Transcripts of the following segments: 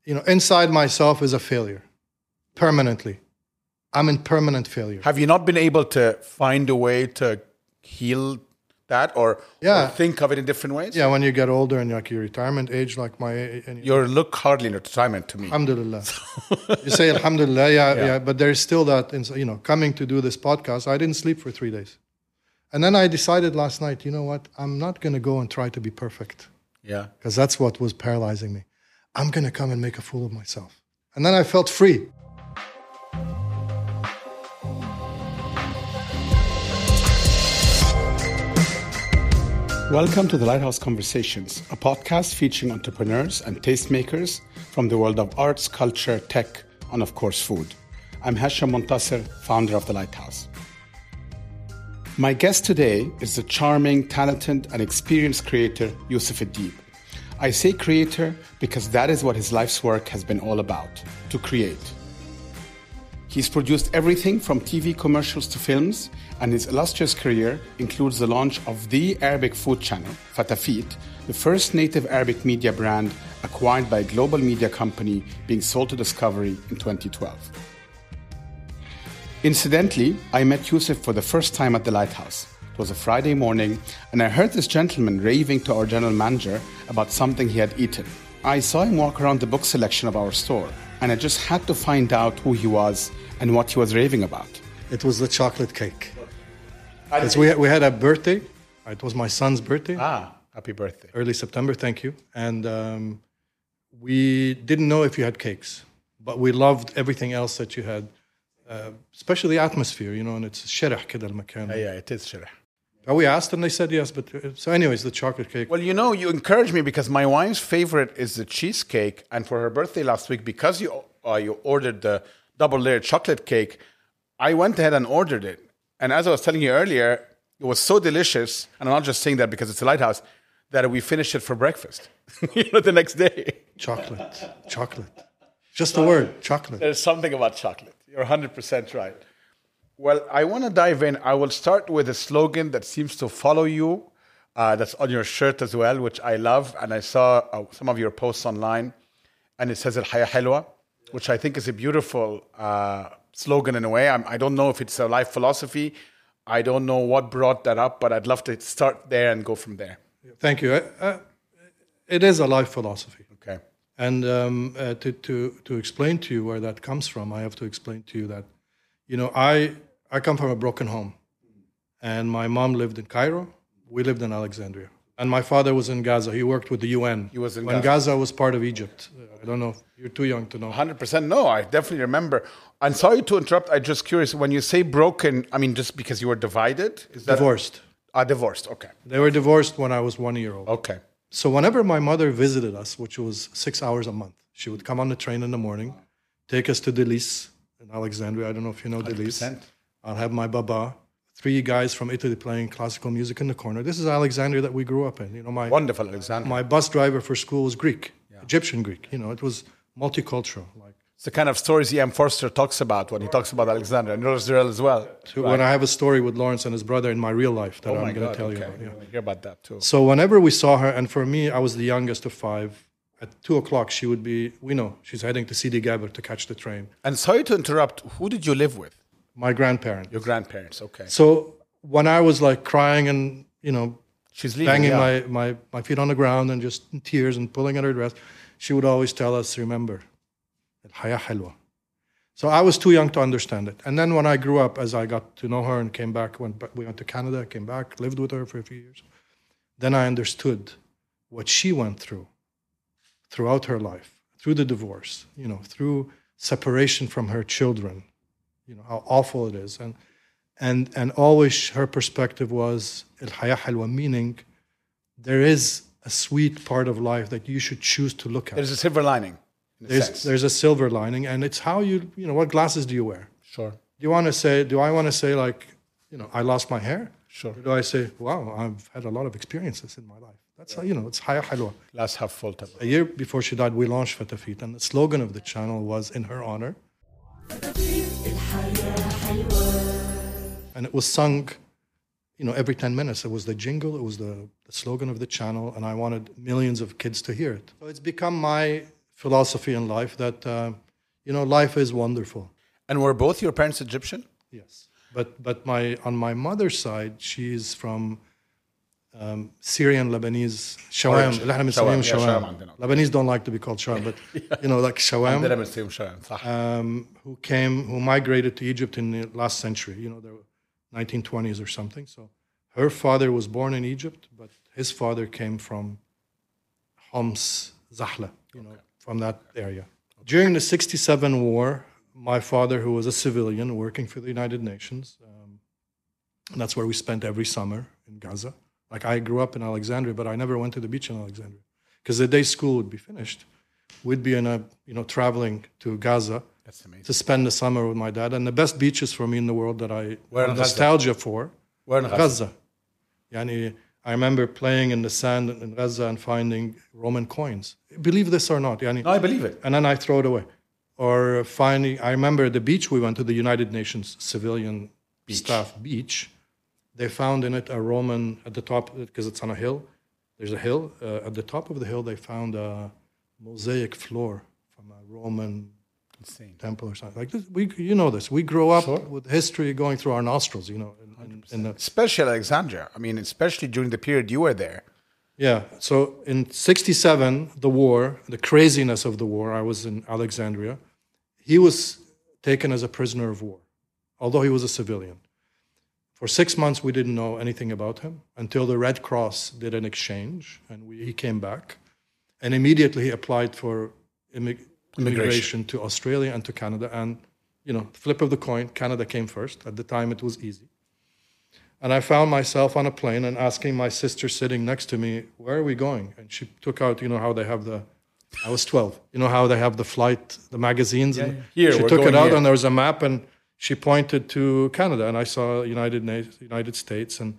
inside myself is a failure. Permanently. I'm in permanent failure. Have you not been able to find a way to heal that or think of it in different ways? Yeah, when you get older and like your retirement age, like you look hardly in retirement to me. Alhamdulillah. You say Alhamdulillah, yeah, but there's still that, coming to do this podcast, I didn't sleep for 3 days. And then I decided last night, you know what? I'm not going to go and try to be perfect. Yeah. Because that's what was paralyzing me. I'm going to come and make a fool of myself. And then I felt free. Welcome to the Lighthouse Conversations, a podcast featuring entrepreneurs and tastemakers from the world of arts, culture, tech, and of course food. I'm Hasham Montasser, founder of the Lighthouse. My guest today is the charming, talented, and experienced creator, Yousef Adib. I say creator because that is what his life's work has been all about, to create. He's produced everything from TV commercials to films, and his illustrious career includes the launch of the Arabic food channel, Fatafit, the first native Arabic media brand acquired by a global media company being sold to Discovery in 2012. Incidentally, I met Yousef for the first time at the Lighthouse. It was a Friday morning, and I heard this gentleman raving to our general manager about something he had eaten. I saw him walk around the book selection of our store, and I just had to find out who he was and what he was raving about. It was the chocolate cake. Because we had a birthday. It was my son's birthday. Happy birthday. Early September, thank you. And we didn't know if you had cakes, but we loved everything else that you had, especially the atmosphere, and it's شرح كده المكان. Yeah, it is شرح. We asked and they said yes, but so anyways, the chocolate cake. Well, you encouraged me because my wife's favorite is the cheesecake, and for her birthday last week, because you ordered the double-layered chocolate cake, I went ahead and ordered it. And as I was telling you earlier, it was so delicious, and I'm not just saying that because it's a Lighthouse, that we finished it for breakfast, the next day. Chocolate. Just the word, chocolate. There's something about chocolate. You're 100% right. Well, I want to dive in. I will start with a slogan that seems to follow you, that's on your shirt as well, which I love. And I saw some of your posts online, and it says Al-Haya Halwa, which I think is a beautiful slogan in a way. I don't know if it's a life philosophy. I don't know what brought that up, but I'd love to start there and go from there. Thank you. It is a life philosophy. Okay. And to explain to you where that comes from, I have to explain to you that, I come from a broken home. And my mom lived in Cairo. We lived in Alexandria. And my father was in Gaza. He worked with the UN. He was in when Gaza was part of Egypt. I don't know if you're too young to know. 100% no, I definitely remember. I'm sorry to interrupt. I'm just curious. When you say broken, I mean just because you were divided? Is that divorced. Divorced, okay. They were divorced when I was 1 year old. Okay. So whenever my mother visited us, which was 6 hours a month, she would come on the train in the morning, take us to Delis in Alexandria. I don't know if you know Delis. I'll have my baba, 3 guys from Italy playing classical music in the corner. This is Alexandria that we grew up in. Wonderful Alexandria. My bus driver for school was Greek, Egyptian Greek. It was multicultural. It's the kind of stories E.M. Forster talks about when he talks about Alexandria and Israel as well. When I have a story with Lawrence and his brother in my real life that I'm going to tell you about. Yeah. I hear about that too. So whenever we saw her, and for me, I was the youngest of 5. At 2:00, she would be, she's heading to Sidi Gaber to catch the train. And sorry to interrupt, who did you live with? My grandparents. Your grandparents, okay. So when I was crying and, she's leaving, banging my feet on the ground and just in tears and pulling at her dress, she would always tell us, remember, Al-Haya Halwa. So I was too young to understand it. And then when I grew up, as I got to know her and came back, we went to Canada, came back, lived with her for a few years, then I understood what she went through throughout her life, through the divorce, through separation from her children, how awful it is. And always her perspective was Al-Haya Halwa, meaning there is a sweet part of life that you should choose to look at. There's a silver lining. There's a silver lining, and it's how what glasses do you wear? Sure. Do I want to say I lost my hair? Sure. Or do I say, wow, I've had a lot of experiences in my life? That's how, it's Haya Halwa. Glass half full. A year before she died, we launched Fatafit, and the slogan of the channel was in her honor. And it was sung, every 10 minutes. It was the jingle, it was the slogan of the channel, and I wanted millions of kids to hear it. So it's become my philosophy in life that, life is wonderful. And were both your parents Egyptian? Yes. But on my mother's side, she's from Syrian Lebanese shawam. shawam. Lebanese don't like to be called shawam, but like shawam. Who migrated to Egypt in the last century. The 1920s or something. So her father was born in Egypt, but his father came from Homs, Zahla, from that area. During the 1967 war, my father, who was a civilian working for the United Nations, and that's where we spent every summer in Gaza. Like I grew up in Alexandria, but I never went to the beach in Alexandria because the day school would be finished, we'd be traveling to Gaza to spend the summer with my dad. And the best beaches for me in the world that I have nostalgia for, Gaza. Yani, I remember playing in the sand in Gaza and finding Roman coins. Believe this or not. Yani, no, I believe it. And then I throw it away. Or I remember the beach we went to, the United Nations civilian staff beach. They found in it a Roman, at the top, because it's on a hill. There's a hill. At the top of the hill, they found a mosaic floor from a Roman temple or something. Like this. You know this. We grow up with history going through our nostrils, Especially Alexandria. I mean, especially during the period you were there. Yeah. So in 1967, the war, the craziness of the war, I was in Alexandria. He was taken as a prisoner of war, although he was a civilian. For 6 months, we didn't know anything about him until the Red Cross did an exchange, and he came back. And immediately he applied for immigration to Australia and to Canada. And, flip of the coin, Canada came first. At the time, it was easy. And I found myself on a plane and asking my sister sitting next to me, where are we going? And she took out, how they have I was 12, how they have the flight, the magazines. Yeah, and here, she took it out and there was a map and she pointed to Canada. And I saw United States. And,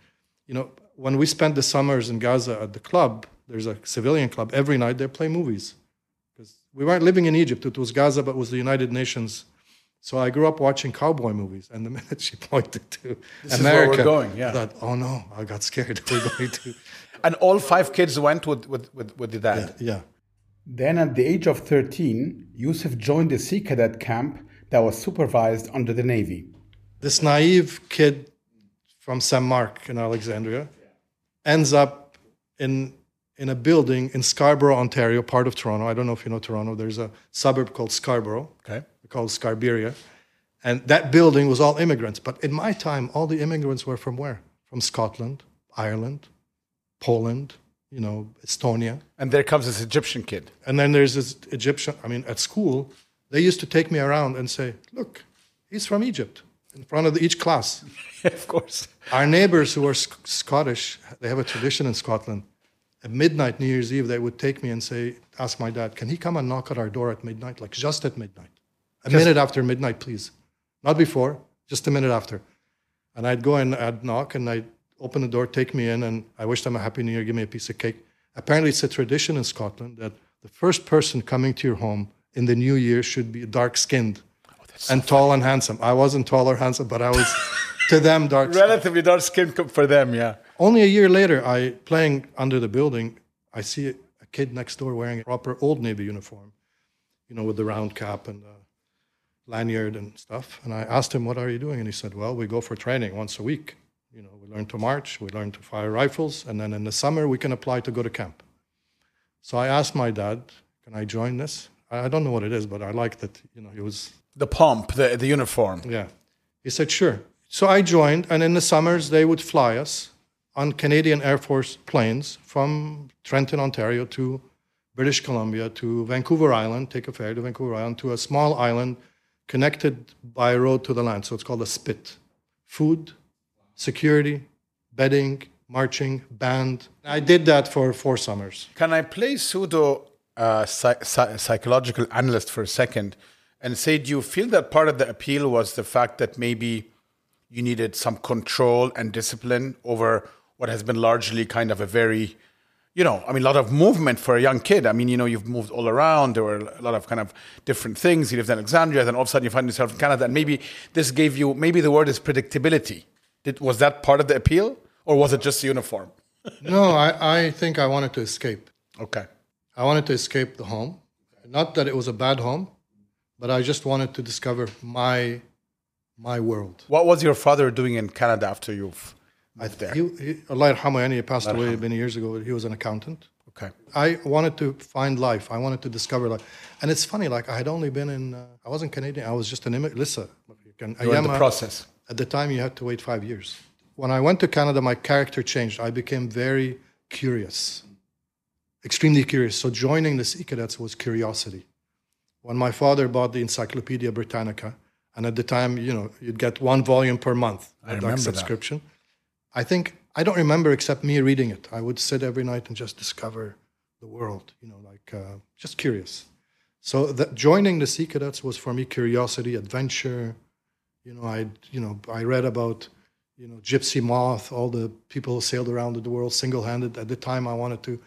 when we spent the summers in Gaza at the club, there's a civilian club, every night they play movies. Because we weren't living in Egypt, it was Gaza, but it was the United Nations. So I grew up watching cowboy movies, and the minute she pointed to this America, is where we're going, I thought, oh no, I got scared. We're going to. And all 5 kids went with the dad. Yeah. Then at the age of 13, Yusuf joined a Sea Cadet camp that was supervised under the Navy. This naive kid from St. Mark in Alexandria ends up in a building in Scarborough, Ontario, part of Toronto. I don't know if you know Toronto. There's a suburb called Scarborough. Okay. Called Scarberia. And that building was all immigrants. But in my time, all the immigrants were from where? From Scotland, Ireland, Poland, Estonia. And there comes this Egyptian kid. And then there's this Egyptian, at school, they used to take me around and say, look, he's from Egypt, in front of each class. Of course. Our neighbors who are Scottish, they have a tradition in Scotland. At midnight, New Year's Eve, they would take me and ask my dad, can he come and knock at our door at midnight? Like just at midnight. A minute after midnight, please. Not before, just a minute after. And I'd go and I'd knock and I'd open the door, take me in, and I wish them a Happy New Year, give me a piece of cake. Apparently it's a tradition in Scotland that the first person coming to your home in the new year should be dark-skinned and tall and handsome. I wasn't tall or handsome, but I was, to them, dark-skinned. Relatively dark-skinned for them, yeah. Only a year later, playing under the building, I see a kid next door wearing a proper Old Navy uniform, with the round cap and lanyard and stuff. And I asked him, what are you doing? And he said, well, we go for training once a week. We learn to march, we learn to fire rifles, and then in the summer we can apply to go to camp. So I asked my dad, can I join this? I don't know what it is, but I like that, he was... The pomp, the uniform. Yeah. He said, sure. So I joined, and in the summers they would fly us on Canadian Air Force planes from Trenton, Ontario to British Columbia to Vancouver Island, take a ferry to Vancouver Island, to a small island connected by road to the land. So it's called a spit. Food, security, bedding, marching, band. I did that for 4 summers. Can I play pseudo psychological analyst for a second and say, do you feel that part of the appeal was the fact that maybe you needed some control and discipline over what has been largely kind of a very, a lot of movement for a young kid? You've moved all around. There were a lot of kind of different things. You lived in Alexandria, then all of a sudden you find yourself in Canada. And maybe this gave you, maybe the word is predictability. Was that part of the appeal? Or was it just the uniform? No, I think I wanted to escape. Okay. I wanted to escape the home. Not that it was a bad home, but I just wanted to discover my world. What was your father doing in Canada after you've moved there? Allah yarhamu, he passed away many years ago. He was an accountant. Okay. I wanted to find life. I wanted to discover life. And it's funny, like I had only been I wasn't Canadian. I was just an immigrant. Listen, You're in the process. At the time, you had to wait 5 years. When I went to Canada, my character changed. I became very curious, extremely curious. So joining the Sea Cadets was curiosity. When my father bought the Encyclopedia Britannica, and at the time, you'd get 1 volume per month, a subscription. That. I don't remember except me reading it. I would sit every night and just discover the world, just curious. So joining the Sea Cadets was for me curiosity, adventure. I read about, Gypsy Moth, all the people who sailed around the world single-handed. At the time, I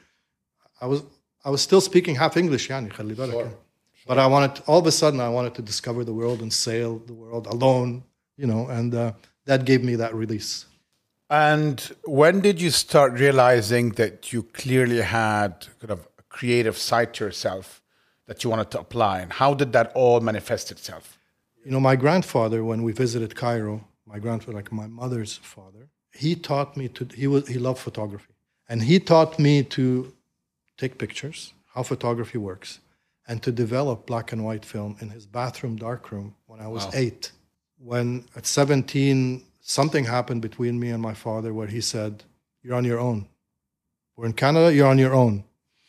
was still speaking half English, yani, khali balak. Sure. But all of a sudden, I wanted to discover the world and sail the world alone, and that gave me that release. And when did you start realizing that you clearly had kind of a creative side to yourself that you wanted to apply? And how did that all manifest itself? My grandfather, when we visited Cairo, my grandfather, like my mother's father, he taught me he loved photography. And he taught me to take pictures, how photography works, and to develop black and white film in his bathroom darkroom when I was 8. When at 17, something happened between me and my father where he said, "You're on your own. We're in Canada, you're on your own."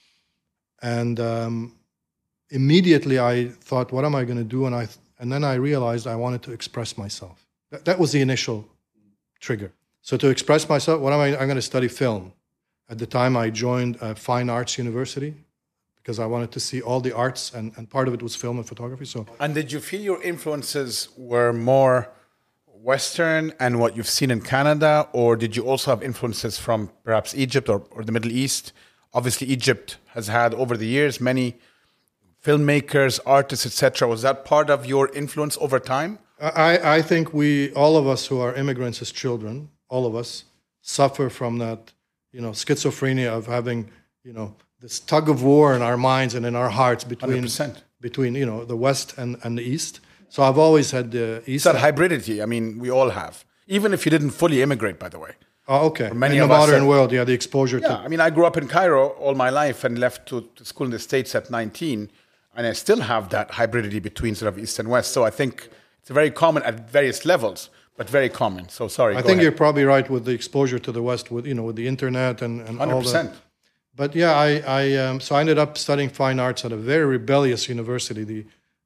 And immediately I thought, what am I going to do? And then I realized I wanted to express myself. That was the initial trigger. So to express myself, I'm going to study film. At the time, I joined a fine arts university because I wanted to see all the arts, and part of it was film and photography. And did you feel your influences were more Western and what you've seen in Canada, or did you also have influences from perhaps Egypt or the Middle East? Obviously, Egypt has had over the years many filmmakers, artists, etc. Was that part of your influence over time? I think all of us who are immigrants as children, all of us suffer from that, schizophrenia of having, this tug of war in our minds and in our hearts between 100%. the West and the East. So I've always had the East. It's that hybridity. I mean, we all have. Even if you didn't fully immigrate, by the way. Oh, okay. In the modern world, the exposure to... I mean, I grew up in Cairo all my life and left to school in the States at 19. And I still have that hybridity between sort of East and West. So I think it's very common at various levels, but very common. So sorry, I think you're probably right with the exposure to the West, with the internet and 100%. All that. But yeah, so I ended up studying fine arts at a very rebellious university.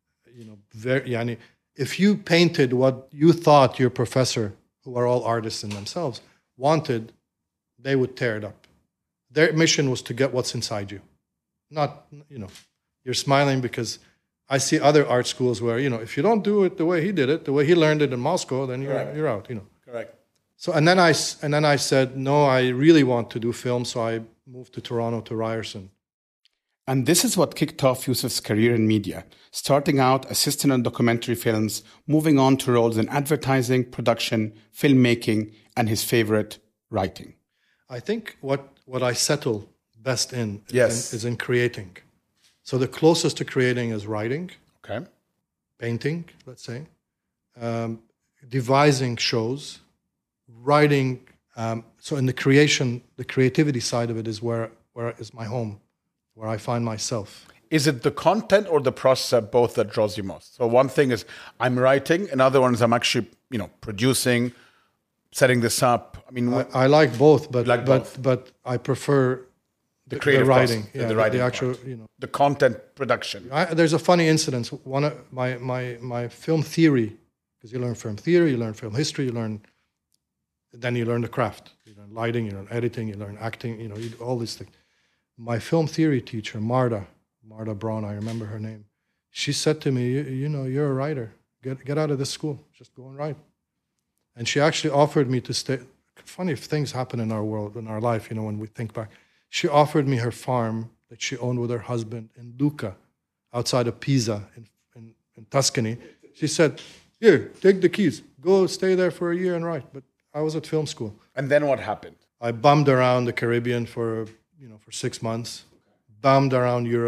If you painted what you thought your professor, who are all artists in themselves, wanted, they would tear it up. Their mission was to get what's inside you. Not, you're smiling because I see other art schools where, if you don't do it the way he did it, the way he learned it in Moscow, then you're out, Correct. So, and then I said, no, I really want to do film, so I moved to Toronto to Ryerson. And this is what kicked off Yusuf's career in media, starting out assisting on documentary films, moving on to roles in advertising, production, filmmaking, and his favorite, writing. I think what I settle best in Yes. is in creating. So the closest to creating is writing, okay, painting, let's say, devising shows, writing. So in the creativity side of it is where is my home, where I find myself. Is it the content or the process both that draws you most? So one thing is I'm writing, another one is I'm actually, producing, setting this up. I mean, I like both, but both. but I prefer the creative writing, process, the writing, the actual, the content production. There's a funny incident. One of my film theory, because you learn film theory, you learn film history, then you learn the craft. You learn lighting, you learn editing, you learn acting. You do all these things. My film theory teacher, Marta Braun, I remember her name. She said to me, you're a writer. Get out of this school. Just go and write. And she actually offered me to stay. Funny things happen in our world, in our life, when we think back. She offered me her farm that she owned with her husband in Lucca, outside of Pisa in Tuscany. She said, here, take the keys. Go stay there for a year and write. But I was at film school. And then what happened? I bummed around the Caribbean for 6 months, bummed around Europe,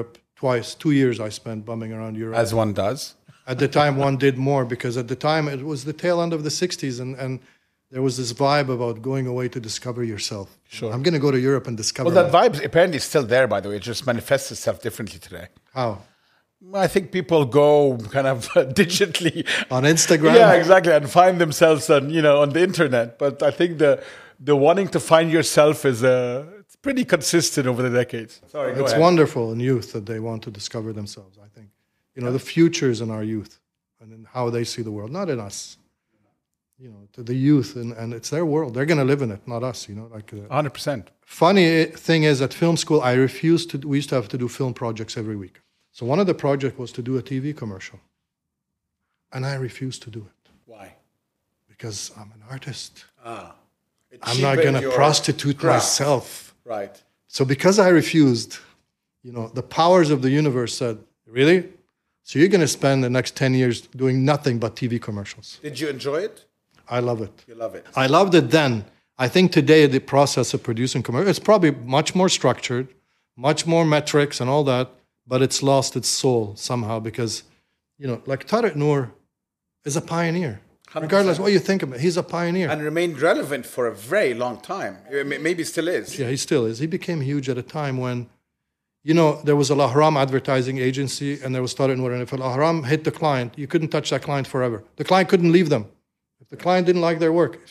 twice, 2 years I spent bumming around Europe. As one does. At the time, one did more because at the time it was the tail end of the 60s and there was this vibe about going away to discover yourself. Sure. I'm going to go to Europe and discover. Well, that vibe apparently is still there, by the way. It just manifests itself differently today. How? I think people go kind of digitally. On Instagram? Yeah, exactly. And find themselves on the internet. But I think the wanting to find yourself is it's pretty consistent over the decades. Sorry, go It's ahead. wonderful in youth that they want to discover themselves, I think. The future is in our youth and in how they see the world, not in us. To the youth, and it's their world. They're going to live in it, not us, 100%. Funny thing is, at film school, we used to have to do film projects every week. So one of the projects was to do a TV commercial. And I refused to do it. Why? Because I'm an artist. It I'm not going to prostitute craft. myself. Right. So because I refused, the powers of the universe said, really? So you're going to spend the next 10 years doing nothing but TV commercials. Did you enjoy it? I love it. You love it. I loved it then. I think today the process of producing commercials, it's probably much more structured, much more metrics and all that, but it's lost its soul somehow because, like Tariq Noor is a pioneer. 100%. Regardless what you think of it, he's a pioneer. And remained relevant for a very long time. Maybe still is. Yeah, he still is. He became huge at a time when, there was a Al Ahram advertising agency and there was Tariq Noor. And if Al Ahram hit the client, you couldn't touch that client forever. The client couldn't leave them. If the client didn't like their work.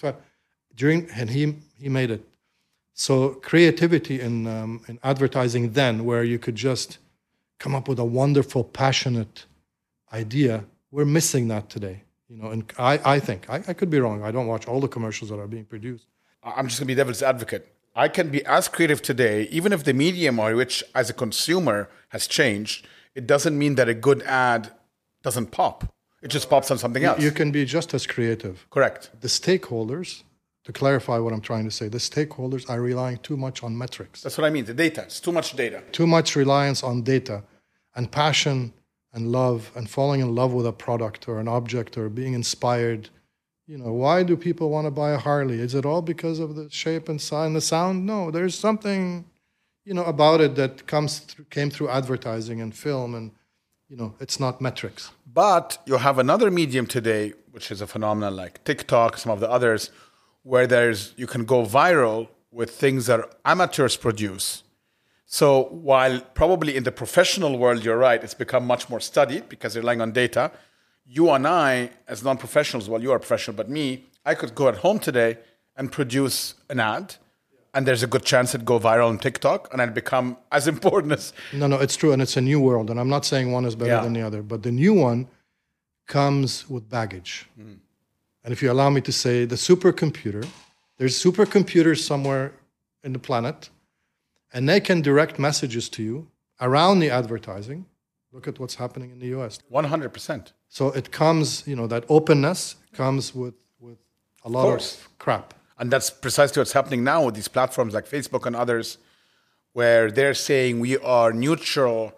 He made it. So creativity in advertising then, where you could just come up with a wonderful, passionate idea, we're missing that today. And I think, I could be wrong. I don't watch all the commercials that are being produced. I'm just going to be devil's advocate. I can be as creative today, even if the medium or which as a consumer has changed, it doesn't mean that a good ad doesn't pop. It just pops on something else. You can be just as creative. Correct. The stakeholders, to clarify what I'm trying to say, the stakeholders are relying too much on metrics. That's what I mean, the data. It's too much data. Too much reliance on data and passion and love and falling in love with a product or an object or being inspired. Why do people want to buy a Harley? Is it all because of the shape and sign, the sound? No, there's something, about it that came through advertising and film and, it's not metrics. But you have another medium today, which is a phenomenon like TikTok, some of the others, where you can go viral with things that amateurs produce. So while probably in the professional world, you're right, it's become much more studied because they're relying on data. You and I, as non-professionals, well, you are professional, but me, I could go at home today and produce an ad, and there's a good chance it'd go viral on TikTok, and it'd become as important as... No, it's true, and it's a new world, and I'm not saying one is better than the other, but the new one comes with baggage. And if you allow me to say, there's supercomputers somewhere in the planet, and they can direct messages to you around the advertising. Look at what's happening in the US. 100%. So it comes, that openness comes with a lot of crap. And that's precisely what's happening now with these platforms like Facebook and others, where they're saying we are neutral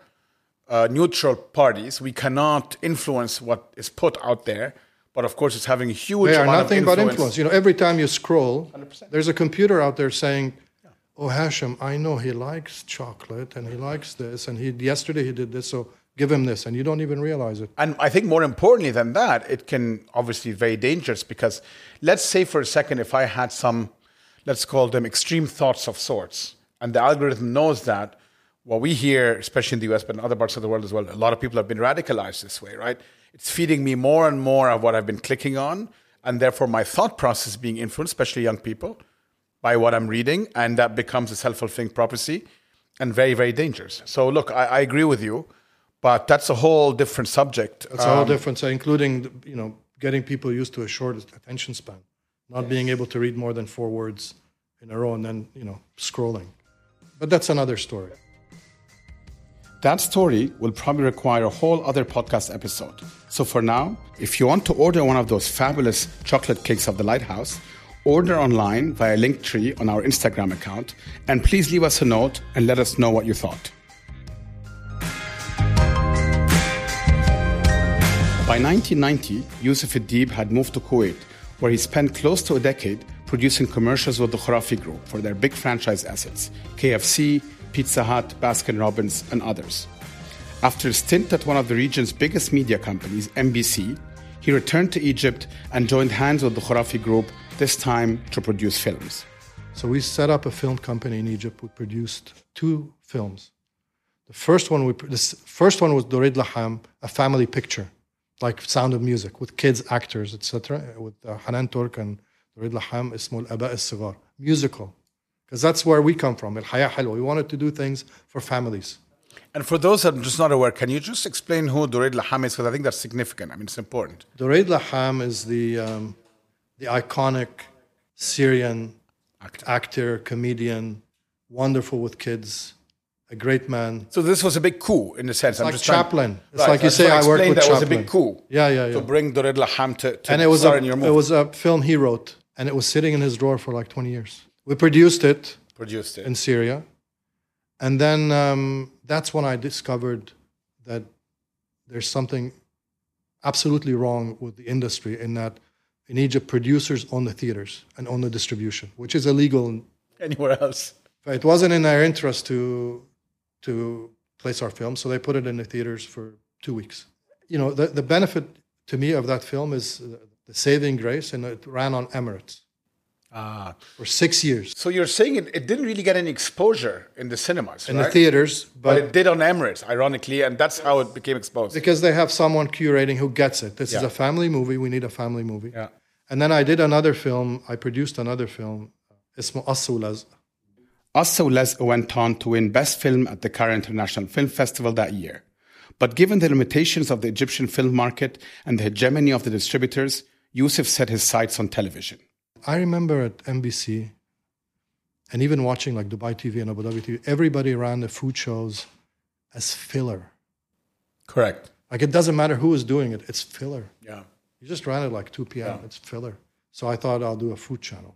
parties. We cannot influence what is put out there. But of course, it's having a huge amount of influence. They are nothing but influence. Every time you scroll, 100%. There's a computer out there saying, oh, Hashem, I know he likes chocolate and he likes this. And yesterday he did this, so give him this. And you don't even realize it. And I think more importantly than that, it can obviously be very dangerous because let's say for a second, if I had some, let's call them extreme thoughts of sorts, and the algorithm knows that, what we hear, especially in the US, but in other parts of the world as well, a lot of people have been radicalized this way, right? It's feeding me more and more of what I've been clicking on, and therefore my thought process being influenced, especially young people, by what I'm reading, and that becomes a self-fulfilling prophecy and very, very dangerous. So look, I agree with you, but that's a whole different subject. That's a whole different, including, getting people used to a short attention span, not being able to read more than 4 words in a row and then, scrolling. But that's another story. That story will probably require a whole other podcast episode. So for now, if you want to order one of those fabulous chocolate cakes of the Lighthouse, order online via Linktree on our Instagram account, and please leave us a note and let us know what you thought. By 1990, Yusuf Adib had moved to Kuwait, where he spent close to a decade producing commercials with the Khurafi Group for their big franchise assets, KFC, Pizza Hut, Baskin-Robbins, and others. After a stint at one of the region's biggest media companies, MBC, he returned to Egypt and joined hands with the Khurafi Group, this time to produce films. So we set up a film company in Egypt. We produced 2 films. The first one was Dorid Laham, a family picture, like Sound of Music, with kids, actors, etc., with Hanan Turk and Dorid Laham, اسمه الآباء الصغار, musical. Because that's where we come from, الحياة حلوة. We wanted to do things for families. And for those that are just not aware, can you just explain who Dorid Laham is? Because I think that's significant. I mean, it's important. Dorid Laham is the iconic Syrian actor, comedian, wonderful with kids, a great man. So this was a big coup in a sense. It's like Chaplin. It's like you say, I work with Chaplin. That was a big coup. Yeah. To bring Dorid Laham to star in your movie. It was a film he wrote, and it was sitting in his drawer for like 20 years. We produced it in Syria. And then that's when I discovered that there's something absolutely wrong with the industry in that in Egypt, producers own the theaters and own the distribution, which is illegal anywhere else. It wasn't in their interest to place our film, so they put it in the theaters for 2 weeks. You know, the benefit to me of that film is the saving grace, and it ran on Emirates. For 6 years. So you're saying it didn't really get any exposure in the cinemas, in the theaters. But it did on Emirates, ironically, and that's how it became exposed. Because they have someone curating who gets it. This is a family movie. We need a family movie. Yeah. And then I did another film. I produced another film. اسمه قص ولزق. قص ولزق went on to win Best Film at the Cairo International Film Festival that year. But given the limitations of the Egyptian film market and the hegemony of the distributors, Youssef set his sights on television. I remember at MBC, and even watching like Dubai TV and Abu Dhabi TV, everybody ran the food shows as filler. Correct. Like it doesn't matter who is doing it, it's filler. Yeah. You just ran it like 2 p.m., it's filler. So I thought I'll do a food channel.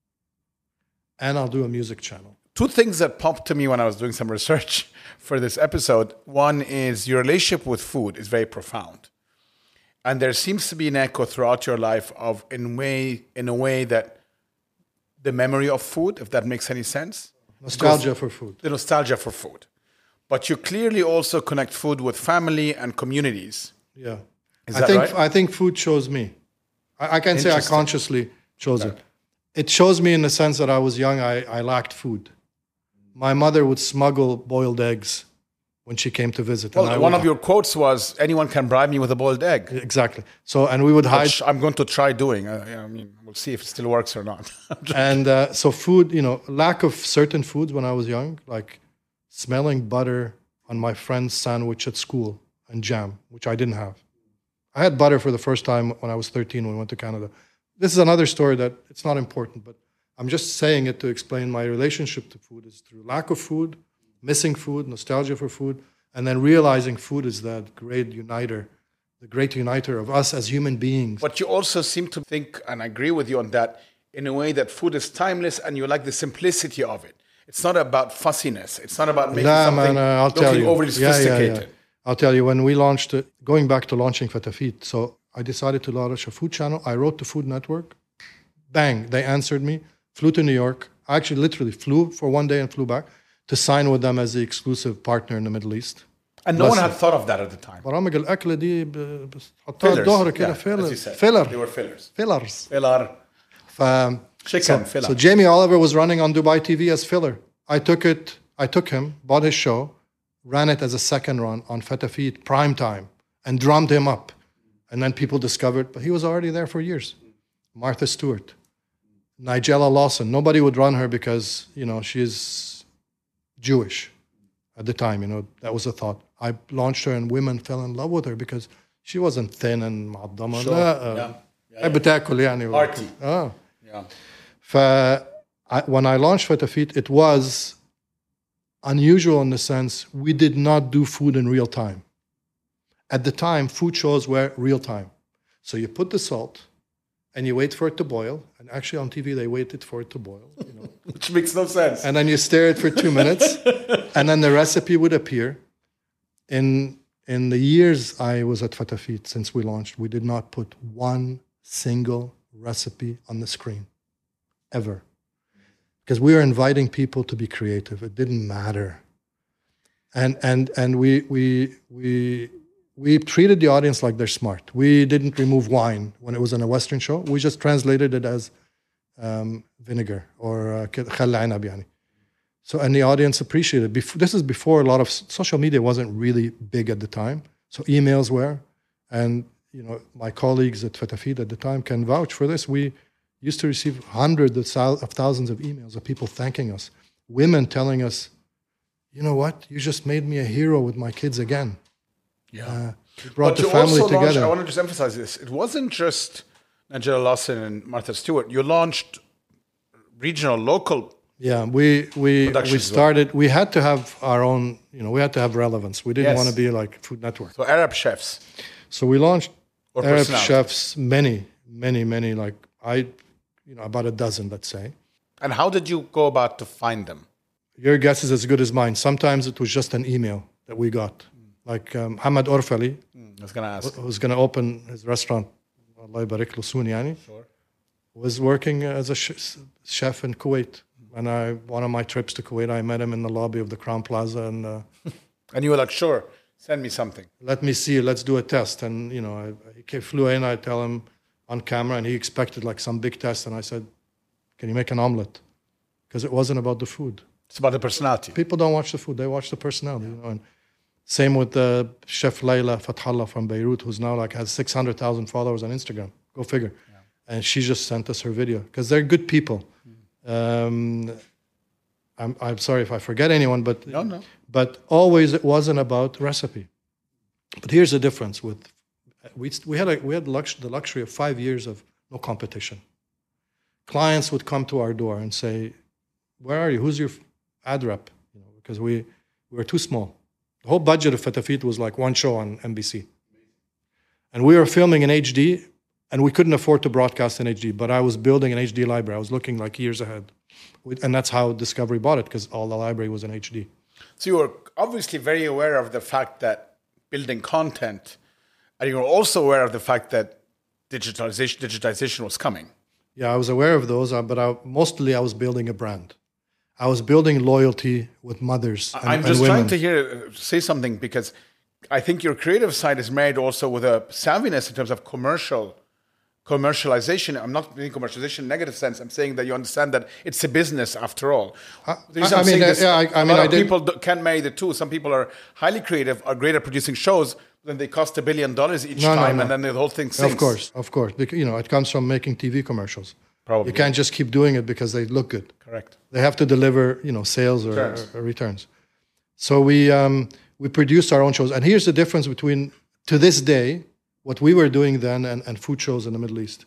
And I'll do a music channel. 2 things that popped to me when I was doing some research for this episode. One is your relationship with food is very profound. And there seems to be an echo throughout your life of, in a way that the memory of food, if that makes any sense. Nostalgia for food. The nostalgia for food. But you clearly also connect food with family and communities. Yeah. Is that right? I think food chose me. I can't say I consciously chose it. It shows me in the sense that I was young, I lacked food. My mother would smuggle boiled eggs when she came to visit. Well, one of your quotes was, anyone can bribe me with a boiled egg. Exactly. So, and we would hide. Which I'm going to try doing. I mean, we'll see if it still works or not. And so food, you know, lack of certain foods when I was young, like smelling butter on my friend's sandwich at school and jam, which I didn't have. I had butter for the first time when I was 13 when we went to Canada. This is another story that it's not important, but I'm just saying it to explain my relationship to food is through lack of food, missing food, nostalgia for food, and then realizing food is that great uniter, the great uniter of us as human beings. But you also seem to think, and I agree with you on that, in a way that food is timeless and you like the simplicity of it. It's not about fussiness. It's not about making something looking overly sophisticated. Yeah. I'll tell you, when we launched it, going back to launching Fatafit, so I decided to launch a food channel. I wrote to Food Network. Bang, they answered me, flew to New York. I actually literally flew for 1 day and flew back to sign with them as the exclusive partner in the Middle East. And no one had thought of that at the time. برامج الأكل دي Fillers. الظهر كده filler. They were fillers. Fillers. Filler. Chicken, filler. So Jamie Oliver was running on Dubai TV as filler. I took him, bought his show, ran it as a second run on Fatafit prime time and drummed him up. And then people discovered, but he was already there for years. Martha Stewart, Nigella Lawson. Nobody would run her because, you know, she's Jewish at the time, you know, that was a thought. I launched her and women fell in love with her because she wasn't thin and معضمة. Sure. بتاكل يعني. Hearty. Yeah. When I launched Fatafit, it was unusual in the sense we did not do food in real time. At the time, food shows were real time. So you put the salt and you wait for it to boil. And actually on TV, they waited for it to boil. You know. Which makes no sense. And then you stir it for 2 minutes. And then the recipe would appear. In the years I was at Fatafit, since we launched, we did not put one single recipe on the screen. Ever. Because we were inviting people to be creative. It didn't matter. and we treated the audience like they're smart. We didn't remove wine when it was in a Western show. We just translated it as vinegar or khal anab yani. So, and the audience appreciated it. This is before a lot of social media wasn't really big at the time. So emails were, and my colleagues at Fatafid at the time can vouch for this. We used to receive hundreds of thousands of emails of people thanking us, women telling us, you know what, you just made me a hero with my kids again. Yeah. It brought the family together. I want to just emphasize this. It wasn't just Nigella Lawson and Martha Stewart. You launched regional, local. Yeah, we started. We had to have our own. We had to have relevance. We didn't want to be like Food Network. So Arab chefs. So we launched Arab chefs. Many. Like about a dozen, let's say. And how did you go about to find them? Your guess is as good as mine. Sometimes it was just an email that we got. Like Hamad Orfali, I was going to ask, who's going to open his restaurant, Allah barik lo soon yani, was working as a chef in Kuwait. And one of my trips to Kuwait, I met him in the lobby of the Crown Plaza, and and you were like, sure, send me something. Let me see, let's do a test. And he flew in. I tell him on camera, and he expected like some big test. And I said, "Can you make an omelet?" Because it wasn't about the food. It's about the personality. People don't watch the food; they watch the personality. And same with Chef Layla Fathallah from Beirut, who's now has 600,000 followers on Instagram. Go figure. Yeah. And she just sent us her video because they're good people. I'm sorry if I forget anyone, but no. But always it wasn't about recipe. But here's the difference: we had the luxury of 5 years of no competition. Clients would come to our door and say, "Where are you? Who's your ad rep?" Because we were too small. The whole budget of Fatafid was like one show on NBC. And we were filming in HD, and we couldn't afford to broadcast in HD, but I was building an HD library. I was looking like years ahead. And that's how Discovery bought it, because all the library was in HD. So you were obviously very aware of the fact that building content, and you were also aware of the fact that digitization was coming. Yeah, I was aware of those, but mostly I was building a brand. I was building loyalty with mothers and I'm just women. trying to say something, because I think your creative side is married also with a savviness in terms of commercialization. I'm not meaning commercialization in a negative sense. I'm saying that you understand that it's a business after all. People can't marry the two. Some people are highly creative, are great at producing shows, then they cost $1 billion each time, and then the whole thing sinks. Of course. Because, it comes from making TV commercials. Probably. You can't just keep doing it because they look good. Correct. They have to deliver, sales or returns. So we produced our own shows. And here's the difference between, to this day, what we were doing then and food shows in the Middle East.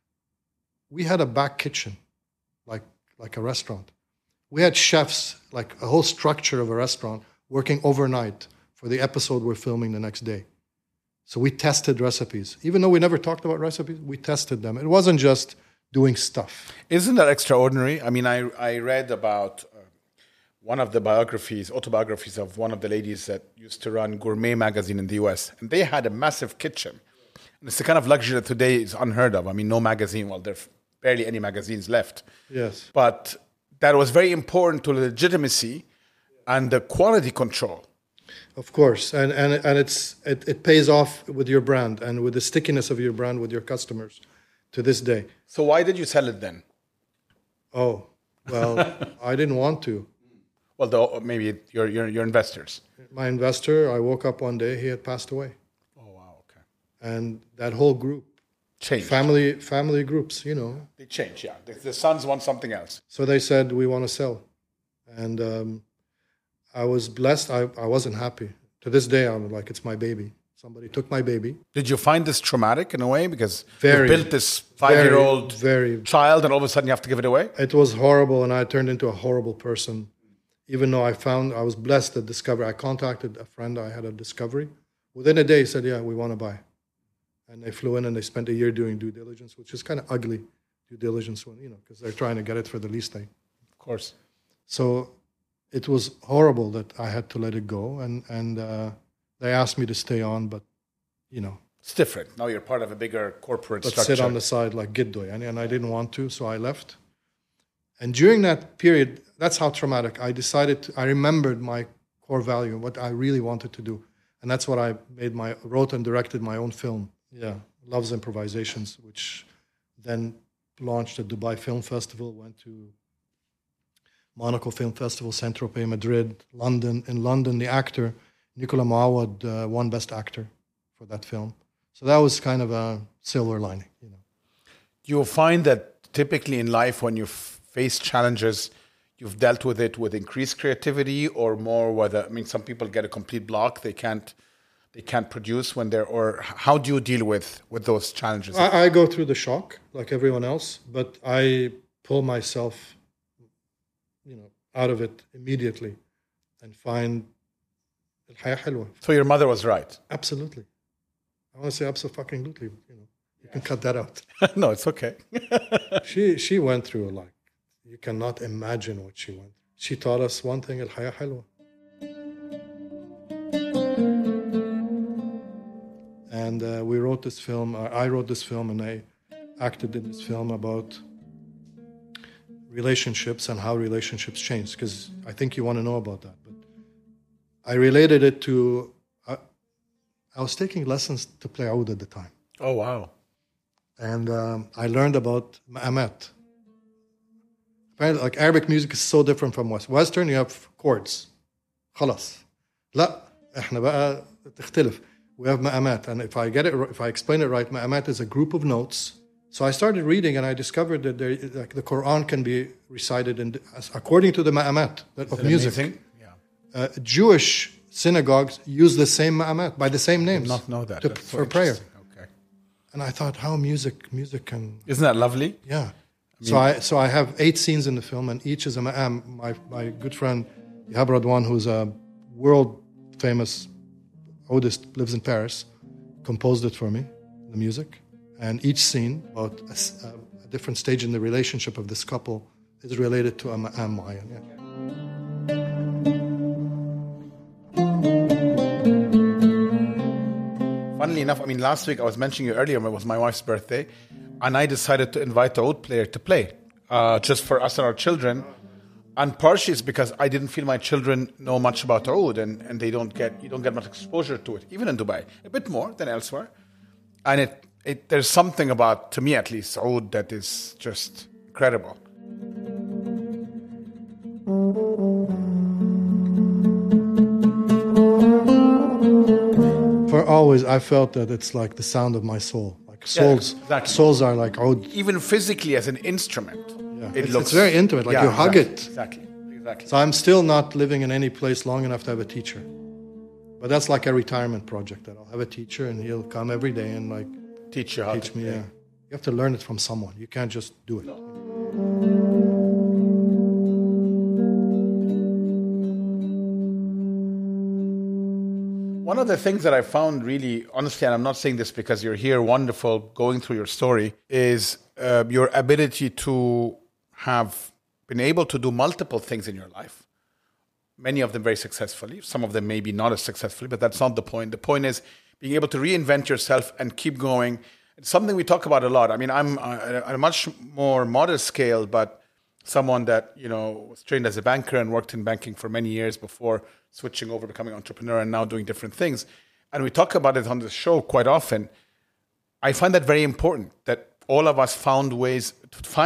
We had a back kitchen, like a restaurant. We had chefs, like a whole structure of a restaurant, working overnight for the episode we're filming the next day. So we tested recipes. Even though we never talked about recipes, we tested them. It wasn't just doing stuff. Isn't that extraordinary? I mean, I read about one of the autobiographies of one of the ladies that used to run Gourmet magazine in the US, and they had a massive kitchen. And it's the kind of luxury that today is unheard of. I mean, no magazine, well, there are barely any magazines left. Yes. But that was very important to the legitimacy and the quality control. Of course, and it pays off with your brand and with the stickiness of your brand with your customers to this day. So why did you sell it then? Oh, well, I didn't want to. Well, maybe your investors. My investor, I woke up one day, he had passed away. Oh, wow, okay. And that whole group. Changed. Family groups, They change, yeah. The sons want something else. So they said, we want to sell. And I was blessed. I wasn't happy. To this day, I'm like, it's my baby. Somebody took my baby. Did you find this traumatic in a way? Because you built this 5-year-old child and all of a sudden you have to give it away? It was horrible, and I turned into a horrible person. Even though I was blessed at Discovery. I contacted a friend I had at Discovery. Within a day, he said, yeah, we want to buy. And they flew in and they spent a year doing due diligence, which is kind of ugly due diligence, because they're trying to get it for the least thing. Of course. So it was horrible that I had to let it go. And they asked me to stay on, but, It's different. Now you're part of a bigger corporate structure. But sit on the side like Giddoy. And I didn't want to, so I left. And during that period, that's how traumatic. I remembered my core value, what I really wanted to do. And that's what I wrote and directed my own film. Yeah, Love's Improvisations, which then launched at Dubai Film Festival, went to Monaco Film Festival, Saint-Tropez, Madrid, London. In London, the actor, Nicola Mouawad, won Best Actor for that film. So that was kind of a silver lining, you know. You'll find that typically in life, when you face challenges, you've dealt with it with increased creativity, or more whether, I mean, some people get a complete block, they can't produce when they're, or how do you deal with those challenges? I go through the shock like everyone else, but I pull myself, you know, out of it immediately and find الحياة حلوة. So your mother was right. Absolutely. I want to say absolutely, you know. You can cut that out. No, it's okay. She went through like, you cannot imagine what she went through. She taught us one thing, الحياة حلوة. And we wrote this film, I wrote this film and I acted in this film about relationships and how relationships change, because I think you want to know about that. But I related it to, I was taking lessons to play oud at the time. Oh, wow. And I learned about ma'amat. Apparently, like Arabic music is so different from Western, you have chords. خلاص. لا, احنا بقى تختلف. We have ma'amat, and if I explain it right, ma'amat is a group of notes. So I started reading, and I discovered that like the Quran can be recited according to the ma'amat of music. Amazing? Yeah. Jewish synagogues use the same ma'amat by the same names. I did not know that. For prayer. Okay. And I thought, how music can. Isn't that lovely? Yeah. So I have 8 scenes in the film, and each is a ma'am. My good friend Ihab Radwan, who's a world famous oudist, lives in Paris, composed it for me, the music. And each scene, about a different stage in the relationship of this couple, is related to a ma'am Mayan. Yeah. Funnily enough, I mean, last week I was mentioning you earlier, it was my wife's birthday, and I decided to invite the oud player to play, just for us and our children. And partially it's because I didn't feel my children know much about oud, and you don't get much exposure to it, even in Dubai, a bit more than elsewhere. And there's something about, to me at least, oud that is just incredible. For always, I felt that it's like the sound of my soul. Like souls are like oud. Even physically as an instrument. Yeah. It's very intimate, like you hug it. Exactly. So I'm still not living in any place long enough to have a teacher. But that's like a retirement project, that I'll have a teacher and he'll come every day and like teach you how to me. Yeah. You have to learn it from someone. You can't just do it. No. One of the things that I found really, honestly, and I'm not saying this because you're here, wonderful, going through your story, is your ability to have been able to do multiple things in your life. Many of them very successfully. Some of them maybe not as successfully, but that's not the point. The point is being able to reinvent yourself and keep going. It's something we talk about a lot. I mean, I'm at a much more modest scale, but someone that, you know, was trained as a banker and worked in banking for many years before switching over, becoming an entrepreneur, and now doing different things. And we talk about it on the show quite often. I find that very important, that all of us find ways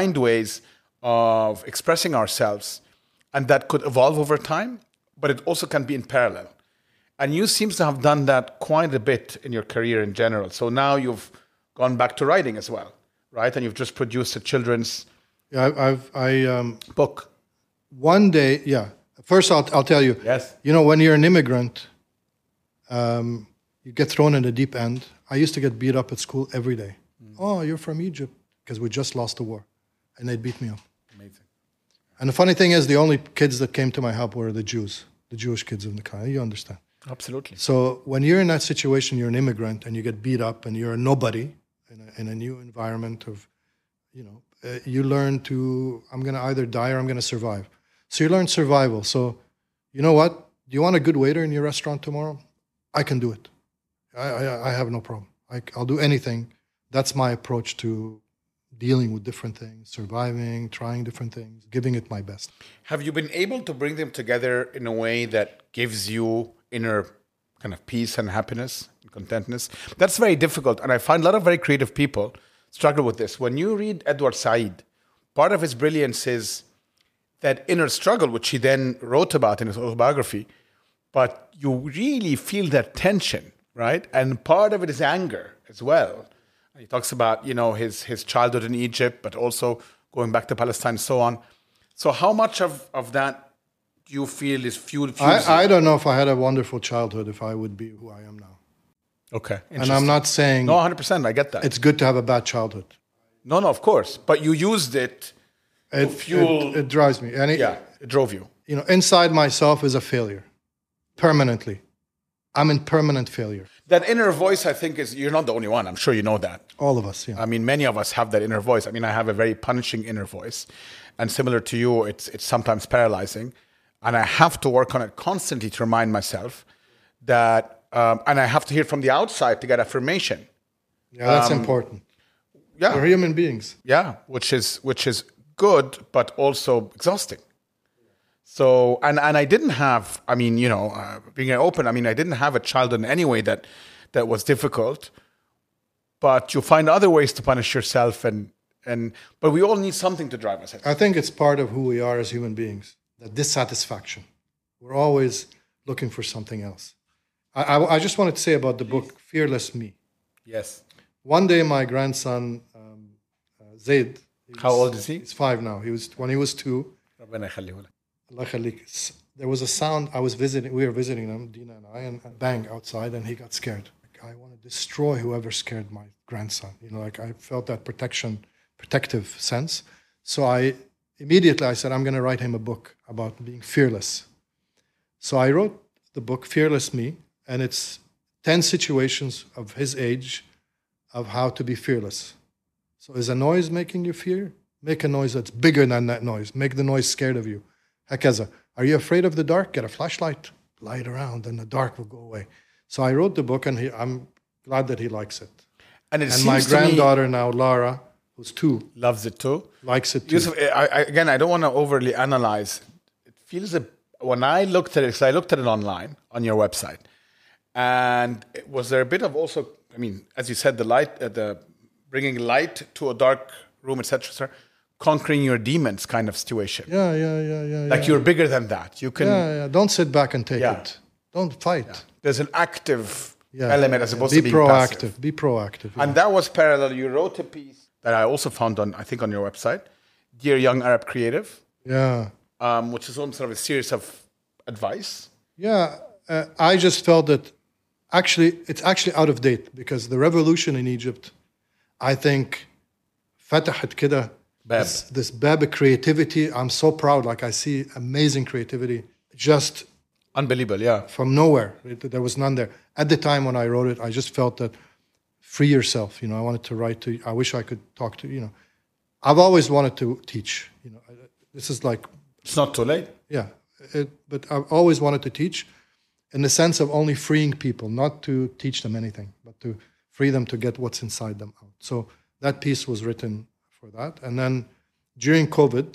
of expressing ourselves, and that could evolve over time, but it also can be in parallel. And you seem to have done that quite a bit in your career in general. So now you've gone back to writing as well, right? And you've just produced a children's book. One day, yeah. First, I'll tell you. Yes. You know, when you're an immigrant, you get thrown in the deep end. I used to get beat up at school every day. Oh, you're from Egypt, because we just lost the war, and they'd beat me up. Amazing. And the funny thing is, the only kids that came to my help were the Jews, the Jewish kids in the country. You understand? Absolutely. So when you're in that situation, you're an immigrant, and you get beat up, and you're a nobody in a new environment of, you know, you learn to, I'm going to either die or I'm going to survive. So you learn survival. So, you know what? Do you want a good waiter in your restaurant tomorrow? I can do it. I have no problem. I'll do anything. That's my approach to dealing with different things, surviving, trying different things, giving it my best. Have you been able to bring them together in a way that gives you inner kind of peace and happiness and contentness? That's very difficult. And I find a lot of very creative people struggle with this. When you read Edward Said, part of his brilliance is that inner struggle, which he then wrote about in his autobiography, but you really feel that tension, right? And part of it is anger as well. He talks about, his childhood in Egypt, but also going back to Palestine and so on. So how much of that do you feel is fueled? I don't know if I had a wonderful childhood, if I would be who I am now. Okay. And I'm not saying... No, 100%, I get that. It's good to have a bad childhood. No, of course. But you used it to fuel... It drives me. And it drove you. Inside myself is a failure. Permanently. I'm in permanent failure. That inner voice, I think, you're not the only one. I'm sure you know that. All of us, yeah. I mean, many of us have that inner voice. I mean, I have a very punishing inner voice. And similar to you, it's sometimes paralyzing. And I have to work on it constantly to remind myself that, and I have to hear from the outside to get affirmation. Yeah, that's important. Yeah. We're human beings. Yeah, which is good, but also exhausting. So, and I didn't have, being open, I didn't have a childhood in any way that was difficult, but you find other ways to punish yourself but we all need something to drive us. I think it's part of who we are as human beings, that dissatisfaction. We're always looking for something else. I just wanted to say about the book, Fearless Me. Yes. One day my grandson, Zaid. How old is he? He's 5 now. When he was 2. There was a sound. We were visiting them, Dina and I, and a bang outside, and he got scared. I want to destroy whoever scared my grandson. I felt that protective sense. So I immediately said, I'm going to write him a book about being fearless. So I wrote the book, Fearless Me, and it's 10 situations of his age of how to be fearless. So is a noise making you fear? Make a noise that's bigger than that noise. Make the noise scared of you. Hakaza. Are you afraid of the dark? Get a flashlight, light around, and the dark will go away. So I wrote the book, and I'm glad that he likes it. And my granddaughter now, Lara, who's 2, loves it too. Likes it too. Yusuf, I don't want to overly analyze. It feels when I looked at it, because I looked at it online on your website, and was there a bit of also? As you said, the light, the bringing light to a dark room, etc. Conquering your demons kind of situation. Yeah. Like you're bigger than that. You can. Yeah. Don't sit back and take it. Don't fight. Yeah. There's an active element as opposed to being proactive. passive. Be proactive. And that was parallel. You wrote a piece that I also found on your website, Dear Young Arab Creative. Yeah. Which is sort of a series of advice. Yeah. I just felt that it's actually out of date because the revolution in Egypt, I think, فتحت كده this bab creativity. I'm so proud. I see amazing creativity, just unbelievable. Yeah, from nowhere. There was none there at the time when I wrote it. I just felt that free yourself. I wanted to write to. I wish I could talk to. I've always wanted to teach. This is like it's not too late. Yeah, but I've always wanted to teach, in the sense of only freeing people, not to teach them anything, but to free them to get what's inside them out. So that piece was written for that. And then during COVID,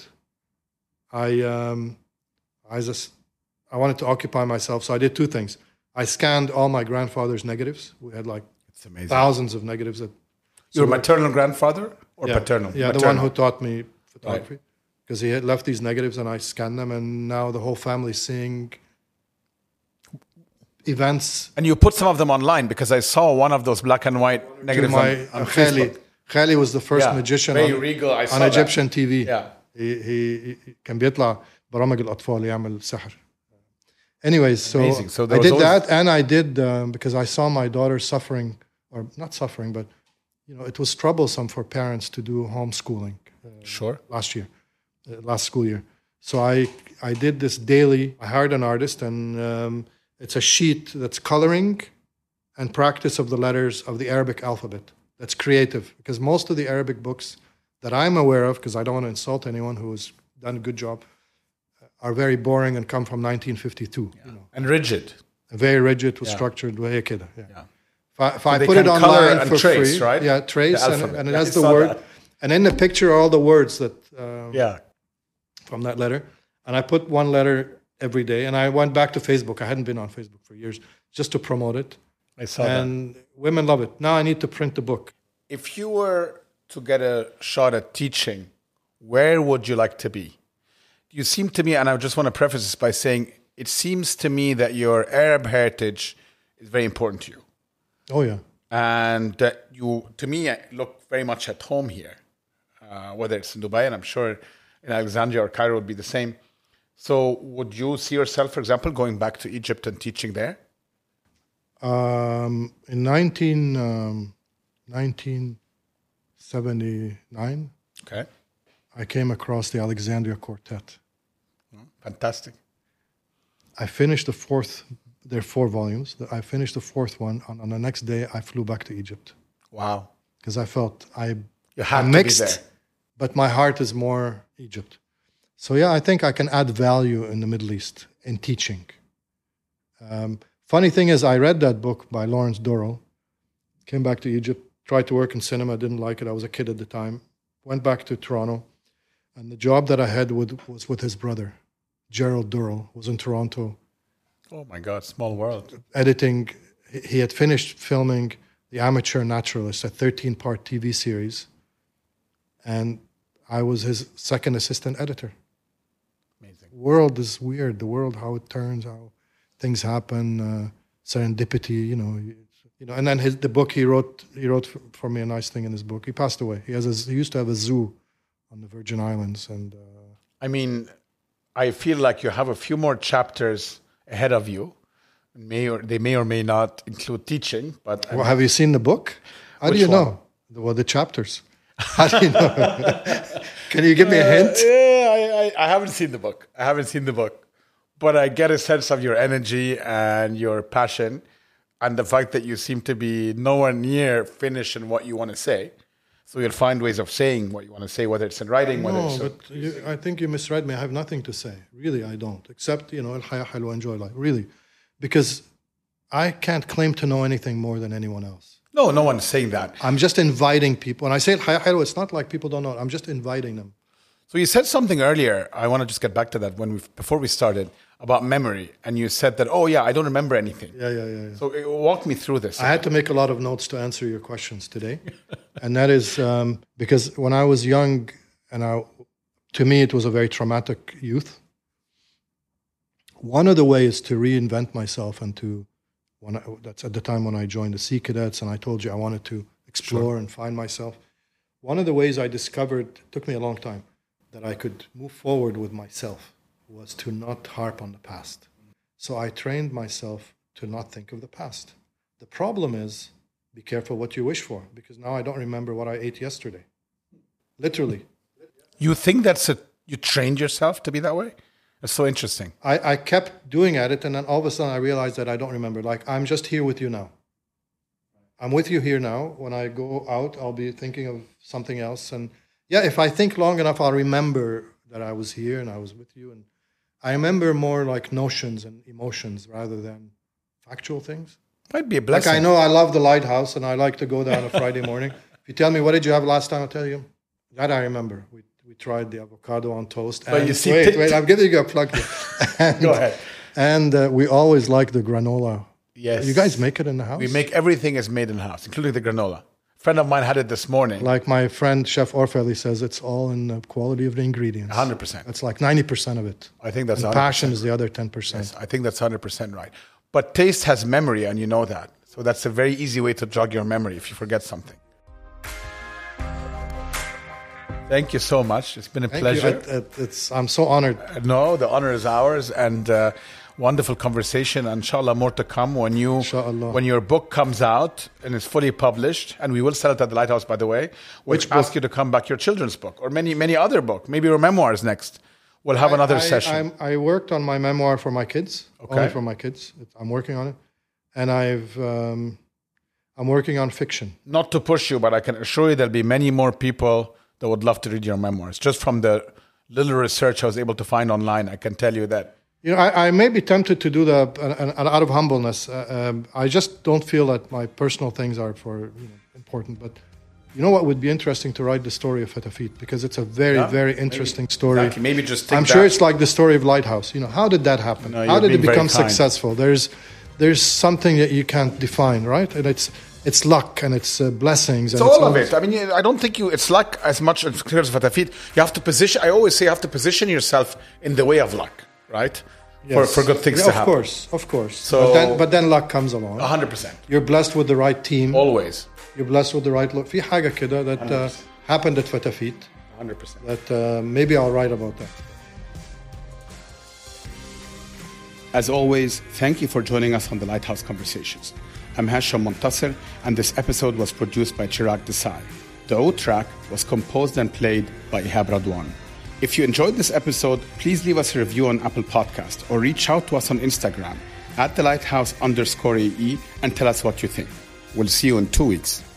I wanted to occupy myself, so I did 2 things. I scanned all my grandfather's negatives. We had it's amazing. Thousands of negatives. Your maternal grandfather or paternal? Yeah, maternal. The one who taught me photography. Because he had left these negatives and I scanned them, and now the whole family's seeing events. And you put some of them online, because I saw one of those black and white negatives on Facebook. Khali was the first magician on Egyptian TV. Yeah. He كان بيطلع برامج الأطفال يعمل سحر. Anyways, so I did that, and I did because I saw my daughter suffering, or not suffering, but it was troublesome for parents to do homeschooling. Last school year. So I did this daily. I hired an artist, and it's a sheet that's coloring and practice of the letters of the Arabic alphabet. That's creative, because most of the Arabic books that I'm aware of, because I don't want to insult anyone who has done a good job, are very boring and come from 1952. And rigid. Very rigid, structured. If I put it online for trace, free, right? trace, and it has the word. And in the picture are all the words that Yeah. from that letter. And I put one letter every day. And I went back to Facebook. I hadn't been on Facebook for years just to promote it. I saw that. And women love it. Now I need to print the book. If you were to get a shot at teaching, where would you like to be? You seem to me, and I just want to preface this by saying, it seems to me that your Arab heritage is very important to you. Oh, yeah. And that you, to me, look very much at home here, whether it's in Dubai, and I'm sure in Alexandria or Cairo would be the same. So would you see yourself, for example, going back to Egypt and teaching there? In 1979, Okay. I came across the Alexandria Quartet. Fantastic. I finished the fourth, there are 4 volumes. I finished the 4th one. On the next day, I flew back to Egypt Wow. because I felt You I'm have to mixed, be there. but my heart is more Egypt. So yeah, I think I can add value in the Middle East in teaching. Funny thing is, I read that book by Lawrence Durrell, came back to Egypt, tried to work in cinema, didn't like it. I was a kid at the time. Went back to Toronto, and the job that I had was with his brother, Gerald Durrell, was in Toronto Oh my God, small world. editing. He had finished filming The Amateur Naturalist, a 13-part TV series, and I was his second assistant editor. Amazing. World is weird. The world, how it turns, how things happen, serendipity. And then the book he wrote for me a nice thing in his book. He passed away. He used to have a zoo on the Virgin Islands, and I mean, I feel like you have a few more chapters ahead of you. They may or may not include teaching, but well, have you seen the book? How do Which you one? know? The chapters. How do you know? Can you give me a hint? I haven't seen the book. But I get a sense of your energy and your passion, and the fact that you seem to be nowhere near finished in what you want to say. So you'll find ways of saying what you want to say, whether it's in writing, whether No, it's... but I think you misread me. I have nothing to say. Really, I don't. Except, al-haya halwa, enjoy life. Really. Because I can't claim to know anything more than anyone else. No one's saying that. I'm just inviting people. When I say al-haya halwa, it's not like people don't know. I'm just inviting them. So you said something earlier, I want to just get back to that before we started, about memory. And you said that, I don't remember anything. Yeah. So walk me through this. I had to make a lot of notes to answer your questions today. And that is because when I was young, to me, it was a very traumatic youth. One of the ways to reinvent myself that's at the time when I joined the Sea Cadets, and I told you I wanted to explore and find myself. One of the ways I discovered, it took me a long time, that I could move forward with myself was to not harp on the past. So I trained myself to not think of the past. The problem is, be careful what you wish for, because now I don't remember what I ate yesterday. Literally. You think you trained yourself to be that way? That's so interesting. I kept doing it, and then all of a sudden I realized that I don't remember. Like, I'm just here with you now. I'm with you here now. When I go out, I'll be thinking of something else. And yeah, if I think long enough, I'll remember that I was here and I was with you. And I remember more like notions and emotions rather than factual things. Might be a blessing. Like, I know I love the lighthouse and I like to go there on a Friday morning. If you tell me, what did you have last time? I'll tell you. That I remember. We tried the avocado on toast. But you see, wait, I'm giving you a plug here. Go ahead. And we always like the granola. Yes. You guys make it in the house? We make everything is made in the house, including the granola. A friend of mine had it this morning. Like my friend Chef Orfeli says, it's all in the quality of the ingredients. 100%. That's like 90% of it. I think that's and 100%. Passion is the other 10%. Yes, I think that's 100% right. But taste has memory, and you know that. So that's a very easy way to jog your memory if you forget something. Thank you so much. It's been a pleasure. I'm so honored. No, the honor is ours, and wonderful conversation. Inshallah, more to come when your book comes out and is fully published, and we will sell it at the Lighthouse, by the way. Which ask you to come back, your children's book or many other book, maybe your memoirs next. We'll have another session. I worked on my memoir for my kids, only for my kids. I'm working on it, and I'm working on fiction. Not to push you, but I can assure you there'll be many more people that would love to read your memoirs. Just from the little research I was able to find online, I can tell you that. I may be tempted to do that out of humbleness. I just don't feel that my personal things are important. But You know what would be interesting to write the story of Fatafit, because it's a very interesting story. Exactly. Maybe just take I'm sure it's like the story of Lighthouse. How did that happen? No, how did it become very kind. successful? There's something that you can't define, right? And it's luck and it's blessings. It's all of it. I mean, I don't think it's luck as much as clear as Fatafit. You have to position. I always say you have to position yourself in the way of luck, right? Yes. For good things to happen. Of course. So, but then luck comes along. 100%. You're blessed with the right team. Always. You're blessed with the right look. في حاجة كده that happened at Fatafit. 100%. That maybe I'll write about that. As always, thank you for joining us on the Lighthouse Conversations. I'm Hasham Montasser, and this episode was produced by Chirag Desai. The O track was composed and played by Ihab Radwan. If you enjoyed this episode, please leave us a review on Apple Podcast or reach out to us on Instagram @TheLighthouse_AE and tell us what you think. We'll see you in 2 weeks.